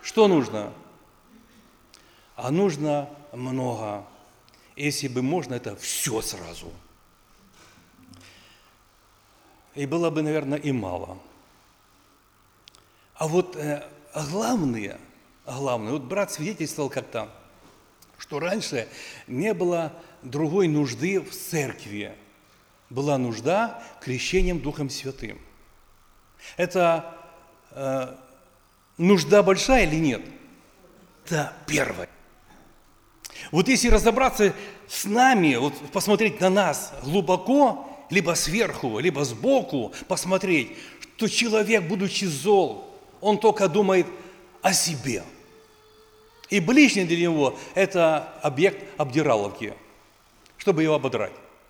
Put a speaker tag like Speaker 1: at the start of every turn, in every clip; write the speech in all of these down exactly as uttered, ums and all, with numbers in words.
Speaker 1: Что нужно? А нужно много. Если бы можно, это все сразу. И было бы, наверное, и мало. А вот э, главное, главное, вот брат свидетельствовал как-то, что раньше не было другой нужды в церкви. Была нужда крещением Духом Святым. Это э, нужда большая или нет? Да, первая. Вот если разобраться с нами, вот посмотреть на нас глубоко, либо сверху, либо сбоку, посмотреть, что человек, будучи зол, он только думает о себе. И ближний для него – это объект обдираловки, чтобы его ободрать.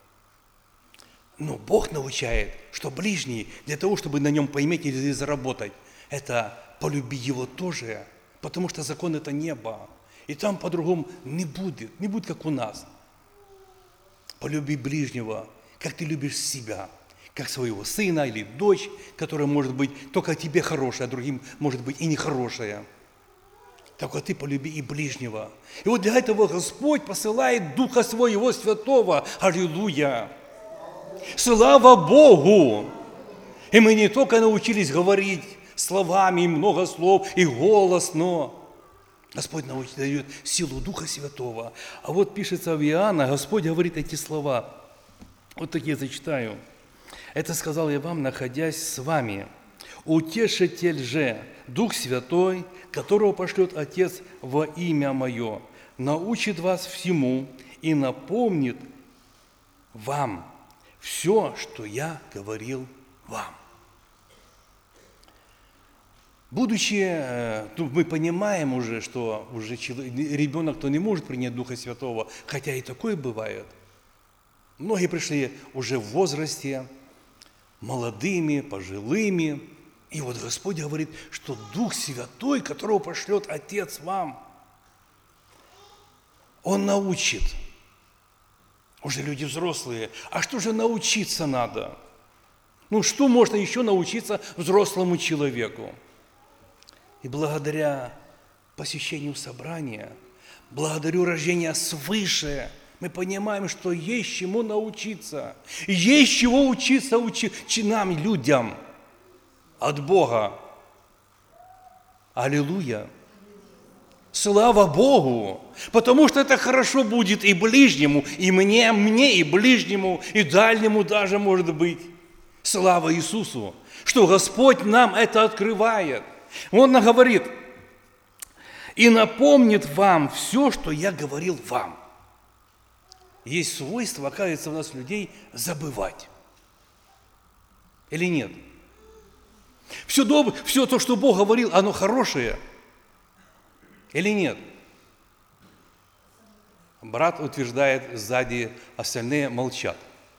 Speaker 1: Но Бог научает, что ближний для того, чтобы на нем поиметь или заработать, это полюби его тоже, потому что закон – это небо. И там по-другому не будет, не будет, как у нас. Полюби ближнего, как ты любишь себя, как своего сына или дочь, которая может быть только тебе хорошая, а другим может быть и нехорошая. Только ты полюби и ближнего. И вот для этого Господь посылает Духа Своего Святого. Аллилуйя! Слава Богу! И мы не только научились говорить словами, и много слов, и голос, но Господь дает силу Духа Святого. А вот пишется в Иоанна, Господь говорит эти слова. Вот такие зачитаю. Это сказал я вам, находясь с вами. Утешитель же, Дух Святой, которого пошлет Отец во имя Мое, научит вас всему и напомнит вам все, что я говорил вам. Будучи, ну, мы понимаем уже, что уже ребенок, кто не может принять Духа Святого, хотя и такое бывает. Многие пришли уже в возрасте, молодыми, пожилыми. И вот Господь говорит, что Дух Святой, которого пошлет Отец вам, Он научит. Уже люди взрослые. А что же научиться надо? Ну, что можно еще научиться взрослому человеку? И благодаря посещению собрания, благодаря рождению свыше, мы понимаем, что есть чему научиться. Есть чего учиться учи, нам, людям, от Бога. Аллилуйя! Слава Богу! Потому что это хорошо будет и ближнему, и мне, мне, и ближнему, и дальнему даже, может быть. Слава Иисусу! Что Господь нам это открывает. Он говорит, и напомнит вам все, что я говорил вам. Есть свойство, оказывается, у нас людей забывать. Или нет? Все, доб... все то, что Бог говорил, оно хорошее. Или нет? Брат утверждает сзади, остальные молчат.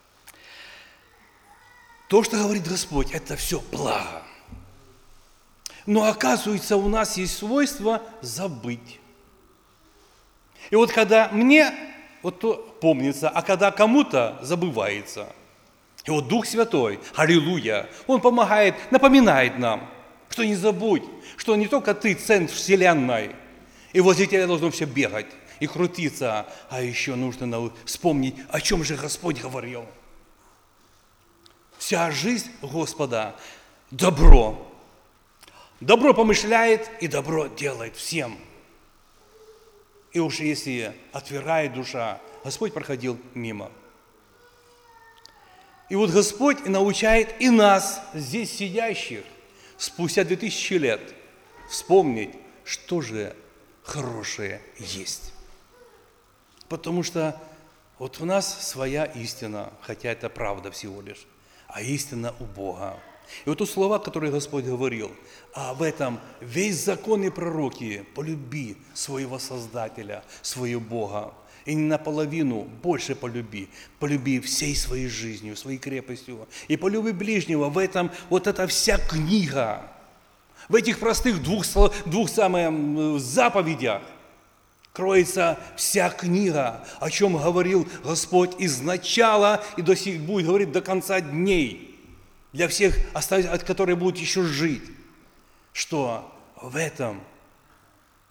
Speaker 1: То, что говорит Господь, это все благо. Но оказывается, у нас есть свойство забыть. И вот когда мне, вот то помнится, а когда кому-то забывается. И вот Дух Святой, аллилуйя, Он помогает, напоминает нам, что не забудь, что не только ты центр вселенной, и возле тебя должно все бегать и крутиться, а еще нужно вспомнить, о чем же Господь говорил. Вся жизнь Господа – добро. Добро помышляет и добро делает всем. И уж если отвергает душа, Господь проходил мимо. И вот Господь научает и нас, здесь сидящих, спустя две тысячи лет, вспомнить, что же хорошее есть. Потому что вот у нас своя истина, хотя это правда всего лишь, а истина у Бога. И вот тут слова, которые Господь говорил, а в этом весь закон и пророки, полюби своего Создателя, своего Бога. И не наполовину, больше полюби. Полюби всей своей жизнью, своей крепостью. И полюби ближнего. В этом вот эта вся книга, в этих простых двух, двух самых заповедях кроется вся книга, о чем говорил Господь из начала и до сих будет говорить до конца дней. Для всех, которые будут еще жить, что в этом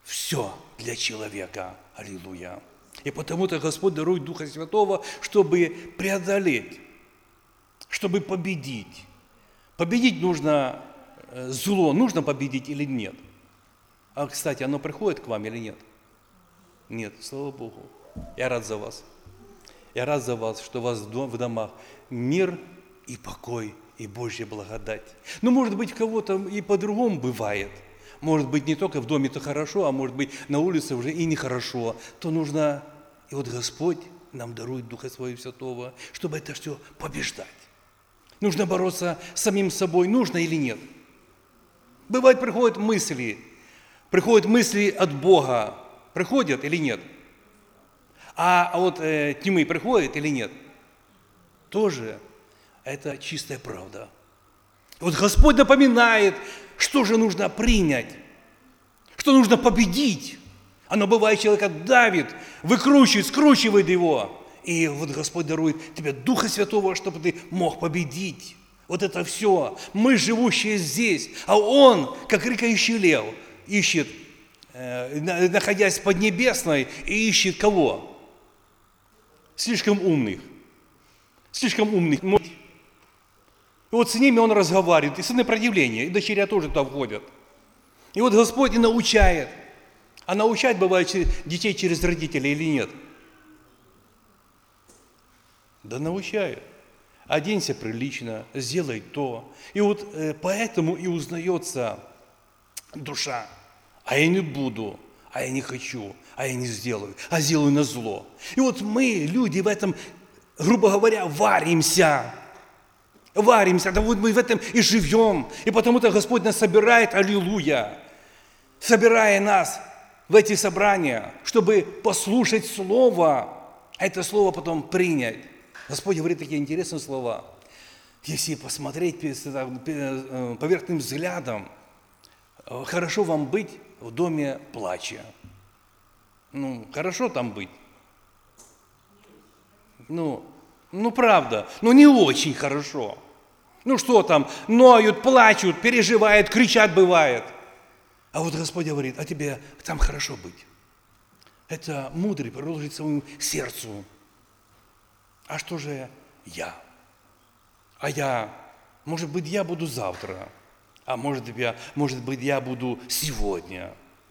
Speaker 1: все для человека. Аллилуйя. И потому-то Господь дарует Духа Святого, чтобы преодолеть, чтобы победить. Победить нужно зло, нужно победить или нет? А, кстати, оно приходит к вам или нет? Нет, слава Богу. Я рад за вас. Я рад за вас, что у вас в домах мир и покой, и Божья благодать. Но, может быть, кого-то и по-другому бывает. Может быть, не только в доме-то хорошо, а может быть, на улице уже и нехорошо. То нужно, и вот Господь нам дарует Духа Своего Святого, чтобы это все побеждать. Нужно бороться с самим собой, нужно или нет. Бывает, приходят мысли, приходят мысли от Бога, приходят или нет? А от э, тьмы приходят или нет? Тоже это чистая правда. Вот Господь напоминает, что же нужно принять, что нужно победить. Оно бывает, человека давит, выкручивает, скручивает его. И вот Господь дарует тебе Духа Святого, чтобы ты мог победить. Вот это все. Мы, живущие здесь, а Он, как рыкающий лев, ищет, э, находясь под небесной, и ищет кого? Слишком умных. Слишком умных. И вот с ними Он разговаривает, и сыны противления, и дочеря тоже туда входят. И вот Господь и научает. А научать бывает детей через родителей или нет? Да научает. Оденься прилично, сделай то. И вот э, поэтому и узнается душа. А я не буду, а я не хочу, а я не сделаю, а сделаю на зло. И вот мы, люди, в этом, грубо говоря, варимся. Варимся, да вот мы в этом и живем. И потому-то Господь нас собирает, аллилуйя, собирая нас в эти собрания, чтобы послушать Слово, а это Слово потом принять. Господь говорит такие интересные слова. Если посмотреть поверхностным взглядом, хорошо вам быть в доме плача. Ну, хорошо там быть. Ну, ну правда, но не очень хорошо. Ну что там, ноют, плачут, переживают, кричат бывает. А вот Господь говорит, а тебе там хорошо быть. Это мудрый приложит своему сердцу. А что же я? А я, может быть, я буду завтра, а может, я, может быть, я буду сегодня.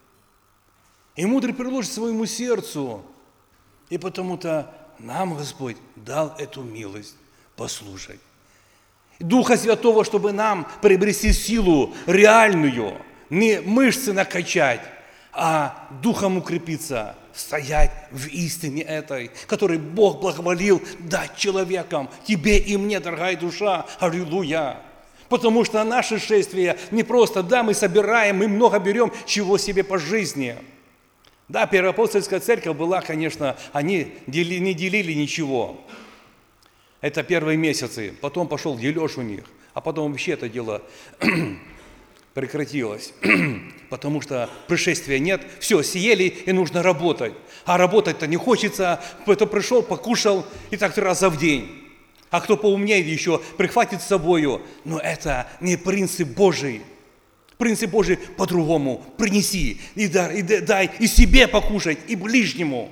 Speaker 1: И мудрый приложит своему сердцу, и потому-то нам Господь дал эту милость послушать. Духа Святого, чтобы нам приобрести силу реальную, не мышцы накачать, а духом укрепиться, стоять в истине этой, которой Бог благоволил дать человекам, тебе и мне, дорогая душа, аллилуйя. Потому что наше шествие не просто, да, мы собираем, мы много берем, чего себе по жизни. Да, Первоапостольская церковь была, конечно, они дели, не делили ничего. Это первые месяцы, потом пошел дележ у них, а потом вообще это дело прекратилось, потому что пришествия нет, все, съели и нужно работать. А работать-то не хочется, кто пришел, покушал и так три раза в день. А кто поумнее еще прихватит с собою. Но это не принцип Божий. Принцип Божий по-другому. Принеси и дай, и дай и себе покушать, и ближнему.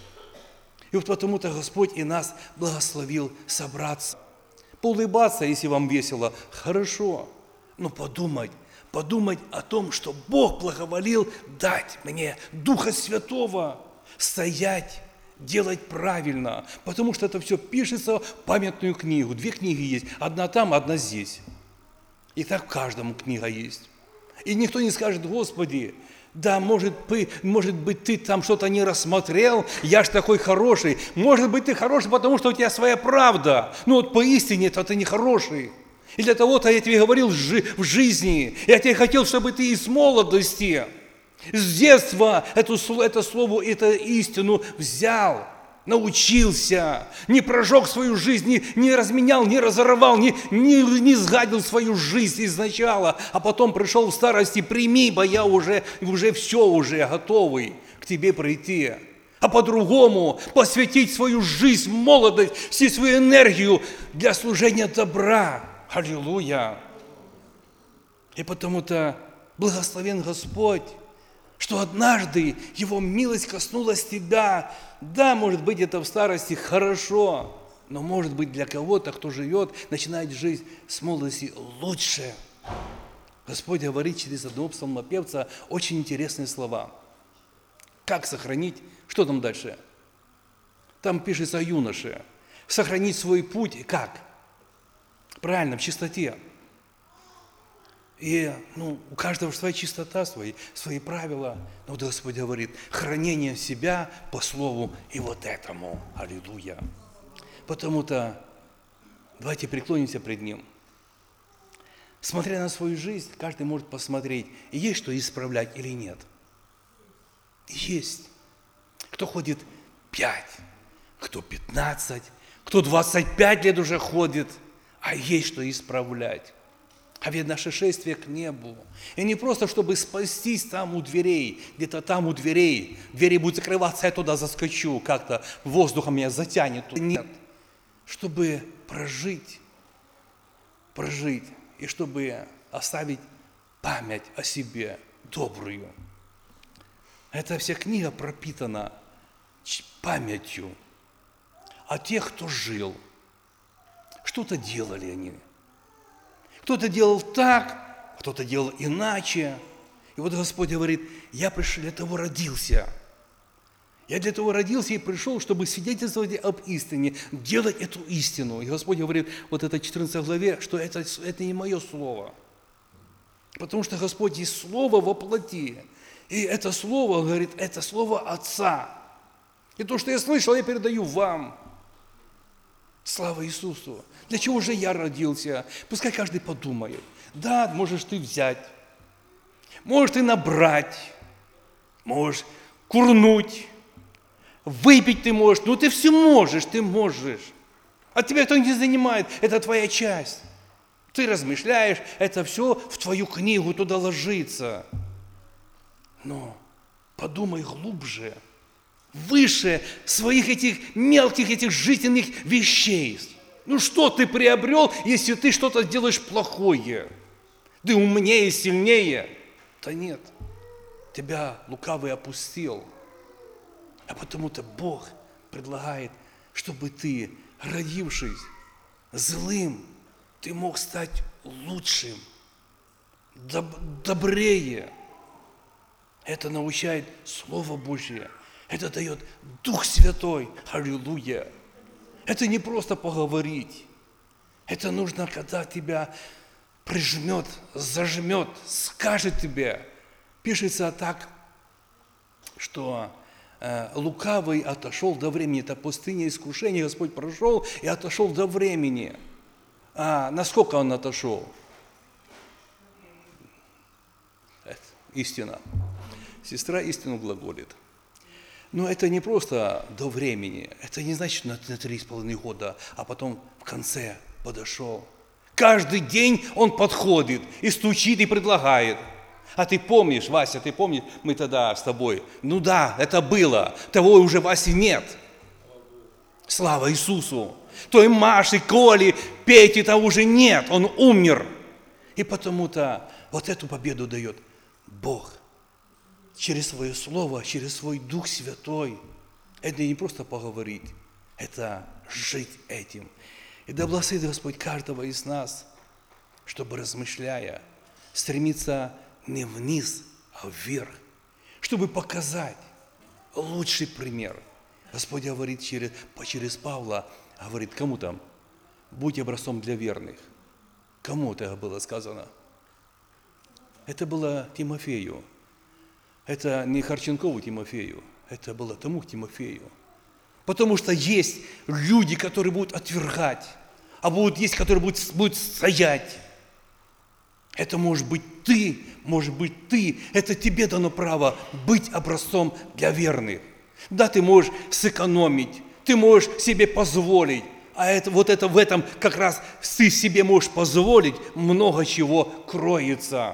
Speaker 1: И вот потому-то Господь и нас благословил собраться. Поулыбаться, если вам весело, хорошо. Но подумать, подумать о том, что Бог благоволил дать мне Духа Святого, стоять, делать правильно, потому что это все пишется в памятную книгу. Две книги есть, одна там, одна здесь. И так каждому книга есть. И никто не скажет, Господи, да, может быть, может быть, ты там что-то не рассмотрел, я ж такой хороший. Может быть, ты хороший, потому что у тебя своя правда. Ну вот поистине-то ты не хороший. И для того-то я тебе говорил в жизни. Я тебе хотел, чтобы ты из молодости, с детства эту, это слово, эту истину взял, научился, не прожег свою жизнь, не, не разменял, не разорвал, не, не, не сгадил свою жизнь изначала, а потом пришел в старости, прими, бо я уже, уже все, уже готовый к тебе прийти. А по-другому посвятить свою жизнь, молодость, всю свою энергию для служения добра. Аллилуйя! И потому-то благословен Господь, что что однажды Его милость коснулась тебя. Да, может быть, это в старости хорошо, но может быть для кого-то, кто живет, начинает жизнь с молодости лучше. Господь говорит через одного псалмопевца очень интересные слова. Как сохранить? Что там дальше? Там пишется о юноше. Сохранить свой путь как? Правильно, в чистоте. И ну, у каждого своя чистота, свои, свои правила. Но вот Господь говорит, хранение себя по слову и вот этому. Аллилуйя. Потому-то давайте преклонимся пред Ним. Смотря на свою жизнь, каждый может посмотреть, есть что исправлять или нет. Есть. Кто ходит пять, кто пятнадцать, кто двадцать пять лет уже ходит, а есть что исправлять. А ведь наше шествие к небу. И не просто, чтобы спастись там у дверей, где-то там у дверей. Двери будут закрываться, я туда заскочу, как-то воздухом меня затянет. Нет. Чтобы прожить, прожить, и чтобы оставить память о себе добрую. Эта вся книга пропитана памятью о тех, кто жил. Что-то делали они. Кто-то делал так, кто-то делал иначе. И вот Господь говорит, я пришел, для того родился. Я для того родился и пришел, чтобы свидетельствовать об истине, делать эту истину. И Господь говорит, вот это четырнадцатой главе, что это, это не мое слово. Потому что Господь есть слово во плоти. И это слово, говорит, это слово Отца. И то, что я слышал, я передаю вам. Слава Иисусу! Для чего же я родился? Пускай каждый подумает. Да, можешь ты взять, можешь ты набрать, можешь курнуть, выпить ты можешь. Ну, ты все можешь, ты можешь. От тебя кто не занимает, это твоя часть. Ты размышляешь, это все в твою книгу туда ложится. Но подумай глубже, выше своих этих мелких, этих жизненных вещей. Ну что ты приобрел, если ты что-то делаешь плохое? Ты умнее, сильнее? Да нет, тебя лукавый опустил. А потому-то Бог предлагает, чтобы ты, родившись злым, ты мог стать лучшим, доб- добрее. Это научает Слово Божье. Это дает Дух Святой. Аллилуйя. Это не просто поговорить. Это нужно, когда тебя прижмет, зажмет, скажет тебе. Пишется так, что э, лукавый отошел до времени. Это пустыня искушения. Господь прошел и отошел до времени. А насколько он отошел? Это истина. Сестра истину глаголит. Но это не просто до времени. Это не значит на три с половиной года, а потом в конце подошел. Каждый день он подходит и стучит, и предлагает. А ты помнишь, Вася, ты помнишь, мы тогда с тобой? Ну да, это было. Того уже Васи нет. Слава Иисусу. Той Маши, Коли, Пети того уже нет. Он умер. И потому-то вот эту победу дает Бог. Через свое Слово, через свой Дух Святой. Это не просто поговорить, это жить этим. И да благословит Господь каждого из нас, чтобы, размышляя, стремиться не вниз, а вверх, чтобы показать лучший пример. Господь говорит через, через Павла, говорит, кому там? Будь образцом для верных. Кому это было сказано? Это было Тимофею. Это не Харченкову Тимофею, это было тому Тимофею. Потому что есть люди, которые будут отвергать, а будут есть, которые будут, будут стоять. Это может быть ты, может быть ты. Это тебе дано право быть образцом для верных. Да, ты можешь сэкономить, ты можешь себе позволить. А это, вот это в этом как раз ты себе можешь позволить, много чего кроется.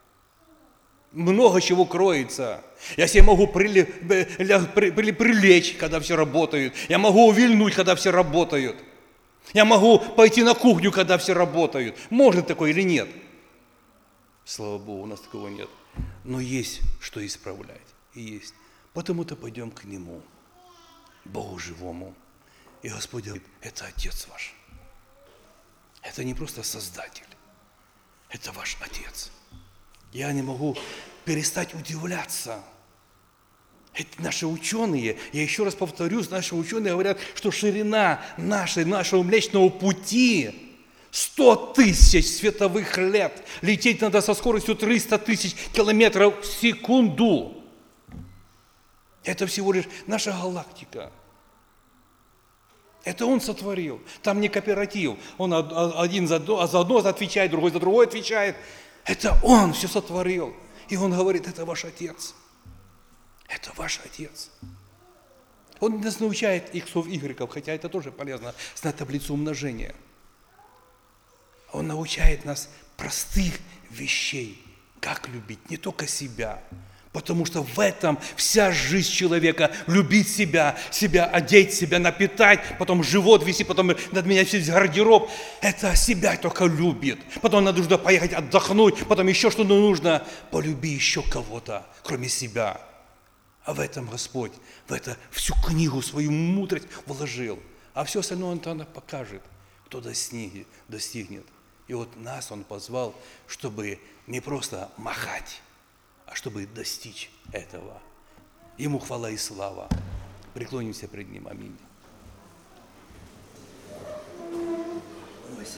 Speaker 1: Много чего кроется. Я себе могу прили, при, при, прилечь, когда все работают. Я могу увильнуть, когда все работают. Я могу пойти на кухню, когда все работают. Может такое или нет? Слава Богу, у нас такого нет. Но есть что исправлять. И есть. Потому-то пойдем к Нему, Богу живому. И Господь говорит, это Отец ваш. Это не просто Создатель. Это ваш Отец. Я не могу перестать удивляться. Это наши ученые, я еще раз повторюсь, наши ученые говорят, что ширина нашей, нашего Млечного Пути сто тысяч световых лет. Лететь надо со скоростью триста тысяч километров в секунду. Это всего лишь наша галактика. Это Он сотворил. Там не кооператив. Он один за одно, за одно отвечает, другой за другое отвечает. Это Он все сотворил. И Он говорит, это ваш Отец. Это ваш Отец. Он нас научает иксов, игреков, хотя это тоже полезно, знать таблицу умножения. Он научает нас простых вещей, как любить не только себя, потому что в этом вся жизнь человека. Любить себя, себя одеть, себя напитать, потом живот вести, потом над меня весь гардероб. Это себя только любит. Потом надо нужно поехать отдохнуть, потом еще что-то нужно. Полюби еще кого-то, кроме себя. А в этом Господь, в это всю книгу, свою мудрость вложил. А все остальное Он тогда покажет, кто достигнет, достигнет. И вот нас Он позвал, чтобы не просто махать, а чтобы достичь этого. Ему хвала и слава. Преклонимся пред Ним. Аминь.